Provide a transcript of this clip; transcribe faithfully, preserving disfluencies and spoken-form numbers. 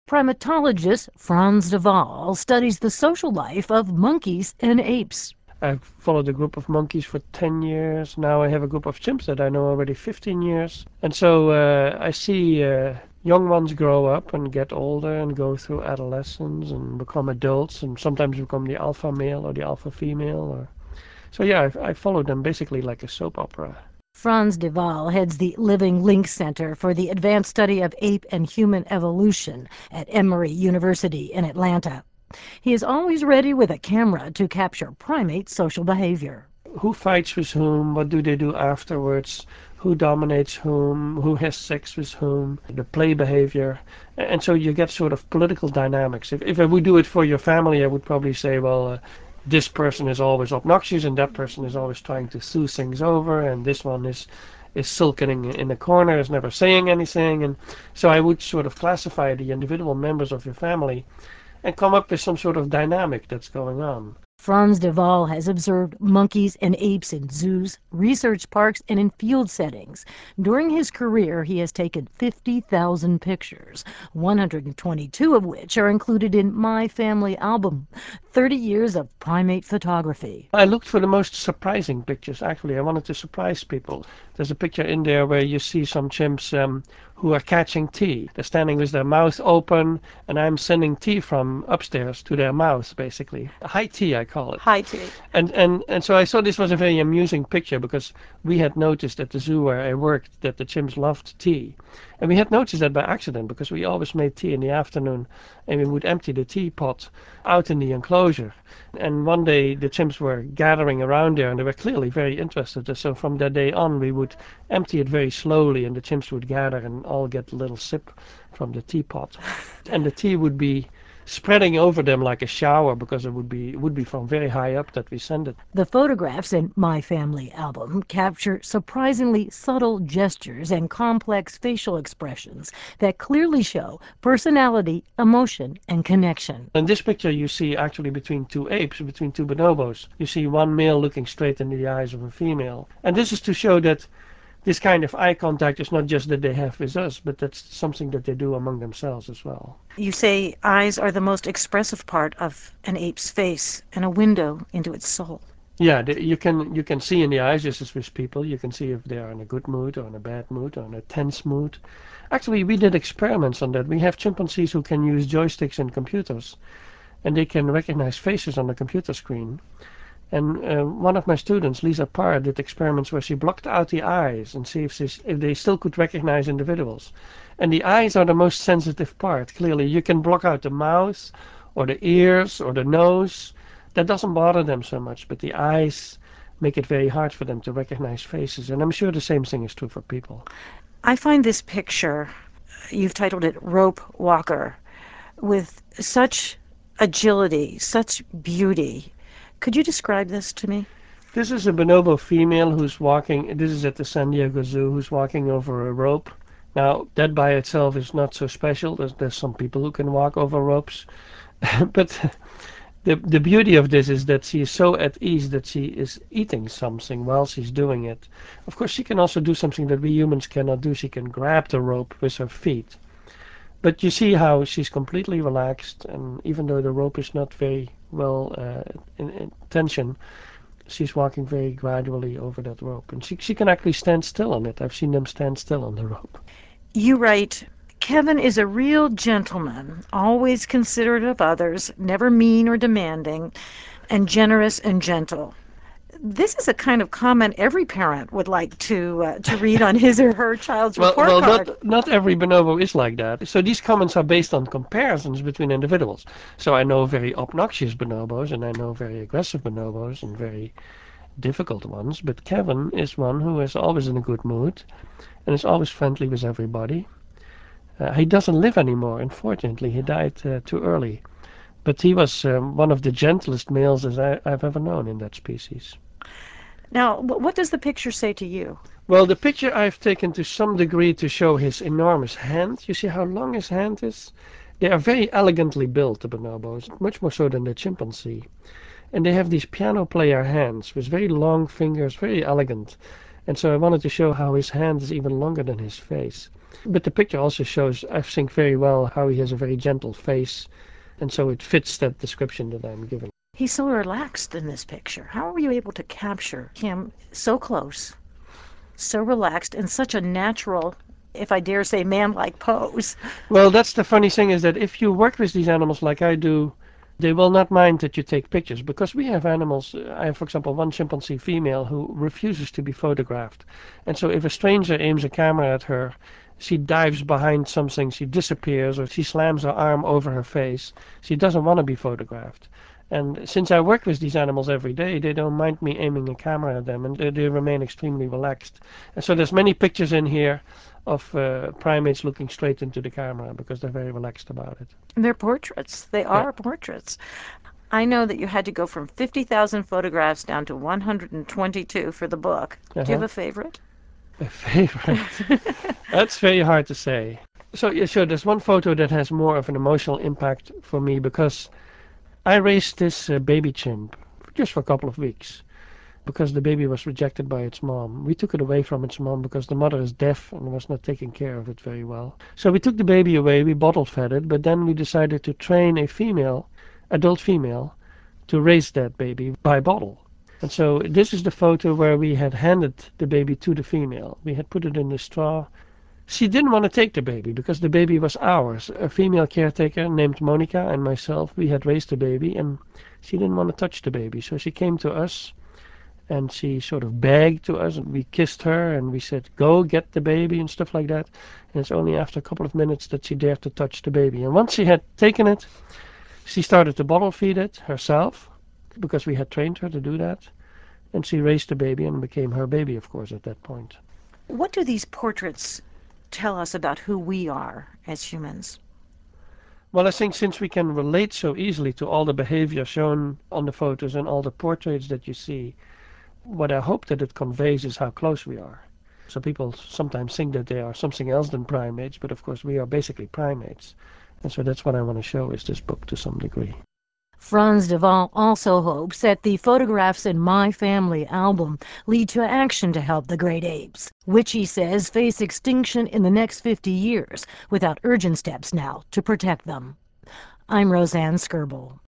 Primatologist Frans de Waal studies the social life of monkeys and apes. I've followed a group of monkeys for ten years. Now I have a group of chimps that I know already fifteen years. And so uh, I see uh, young ones grow up and get older and go through adolescence and become adults and sometimes become the alpha male or the alpha female. Or... So yeah, I, I follow them basically like a soap opera. Frans de Waal heads the Living Link Center for the Advanced Study of Ape and Human Evolution at Emory University in Atlanta. He is always ready with a camera to capture primate social behavior. Who fights with whom? What do they do afterwards? Who dominates whom? Who has sex with whom? The play behavior. And so you get sort of political dynamics. If, if I would do it for your family, I would probably say, well, uh, this person is always obnoxious and that person is always trying to smooth things over and this one is is sulking in the corner, is never saying anything. And so I would sort of classify the individual members of your family and come up with some sort of dynamic that's going on. Frans de Waal has observed monkeys and apes in zoos, research parks, and in field settings. During his career, he has taken fifty thousand pictures, one hundred twenty-two of which are included in My Family Album, thirty years of primate photography. I looked for the most surprising pictures, actually. I wanted to surprise people. There's a picture in there where you see some chimps um, who are catching tea. They're standing with their mouth open, and I'm sending tea from upstairs to their mouth, basically. High tea, I call it. High tea. And, and, and so I thought this was a very amusing picture because we had noticed at the zoo where I worked that the chimps loved tea. And we had noticed that by accident because we always made tea in the afternoon and we would empty the teapot out in the enclosure. And one day the chimps were gathering around there and they were clearly very interested. So from that day on we would empty it very slowly and the chimps would gather and all get a little sip from the teapot. And the tea would be spreading over them like a shower because it would be it would be from very high up that we send it. The photographs in My Family Album capture surprisingly subtle gestures and complex facial expressions that clearly show personality, emotion, and connection. In this picture you see actually between two apes, between two bonobos, you see one male looking straight into the eyes of a female. And this is to show that this kind of eye contact is not just that they have with us, but that's something that they do among themselves as well. You say eyes are the most expressive part of an ape's face and a window into its soul. Yeah, the, you can you can see in the eyes, just as with people, you can see if they are in a good mood or in a bad mood or in a tense mood. Actually, we did experiments on that. We have chimpanzees who can use joysticks in computers, and they can recognize faces on the computer screen. And uh, one of my students, Lisa Parr, did experiments where she blocked out the eyes and see if, she, if they still could recognize individuals. And the eyes are the most sensitive part, clearly. You can block out the mouth or the ears or the nose. That doesn't bother them so much, but the eyes make it very hard for them to recognize faces. And I'm sure the same thing is true for people. I find this picture, you've titled it Rope Walker, with such agility, such beauty. Could you describe this to me? This is a bonobo female who's walking, this is at the San Diego Zoo, who's walking over a rope. Now, that by itself is not so special. There's, there's some people who can walk over ropes. But the, the beauty of this is that she is so at ease that she is eating something while she's doing it. Of course, she can also do something that we humans cannot do. She can grab the rope with her feet. But you see how she's completely relaxed, and even though the rope is not very well uh, in, in tension, she's walking very gradually over that rope. And she, she can actually stand still on it. I've seen them stand still on the rope. You write, Kevin is a real gentleman, always considerate of others, never mean or demanding, and generous and gentle. This is a kind of comment every parent would like to uh, to read on his or her child's Well, report well, card. not not every bonobo is like that. So these comments are based on comparisons between individuals. So I know very obnoxious bonobos, and I know very aggressive bonobos, and very difficult ones. But Kevin is one who is always in a good mood, and is always friendly with everybody. Uh, he doesn't live anymore, unfortunately. He died uh, too early. But he was um, one of the gentlest males as I, I've ever known in that species. Now, what does the picture say to you? Well, the picture I've taken to some degree to show his enormous hand. You see how long his hand is? They are very elegantly built, the bonobos, much more so than the chimpanzee. And they have these piano player hands with very long fingers, very elegant. And so I wanted to show how his hand is even longer than his face. But the picture also shows, I think, very well how he has a very gentle face, and so it fits that description that I'm giving. He's so relaxed in this picture. How were you able to capture him so close, so relaxed, in such a natural, if I dare say, man-like pose? Well, that's the funny thing is that if you work with these animals like I do, they will not mind that you take pictures because we have animals. I have, for example, one chimpanzee female who refuses to be photographed. And so if a stranger aims a camera at her, she dives behind something, she disappears, or she slams her arm over her face. She doesn't want to be photographed. And since I work with these animals every day, they don't mind me aiming a camera at them, and they, they remain extremely relaxed. And so there's many pictures in here of uh, primates looking straight into the camera because they're very relaxed about it. They're portraits. They Yeah. are portraits. I know that you had to go from fifty thousand photographs down to one hundred twenty-two for the book. Do you have Uh-huh. a favorite? A favorite. That's very hard to say. So yeah, sure. There's one photo that has more of an emotional impact for me because I raised this uh, baby chimp just for a couple of weeks because the baby was rejected by its mom. We took it away from its mom because the mother is deaf and was not taking care of it very well. So we took the baby away, we bottle fed it, but then we decided to train a female, adult female, to raise that baby by bottle. And so this is the photo where we had handed the baby to the female. We had put it in the straw. She didn't want to take the baby because the baby was ours. A female caretaker named Monica and myself, we had raised the baby, and she didn't want to touch the baby. So she came to us and she sort of begged to us, and we kissed her and we said, go get the baby and stuff like that. And it's only after a couple of minutes that she dared to touch the baby. And once she had taken it, she started to bottle feed it herself because we had trained her to do that. And she raised the baby and became her baby, of course, at that point. What do these portraits tell us about who we are as humans? Well, I think since we can relate so easily to all the behavior shown on the photos and all the portraits that you see, what I hope that it conveys is how close we are. So people sometimes think that they are something else than primates, but of course we are basically primates. And so that's what I want to show is this book to some degree. Frans de Waal also hopes that the photographs in My Family album lead to action to help the great apes, which he says face extinction in the next fifty years, without urgent steps now to protect them. I'm Roseanne Skirble.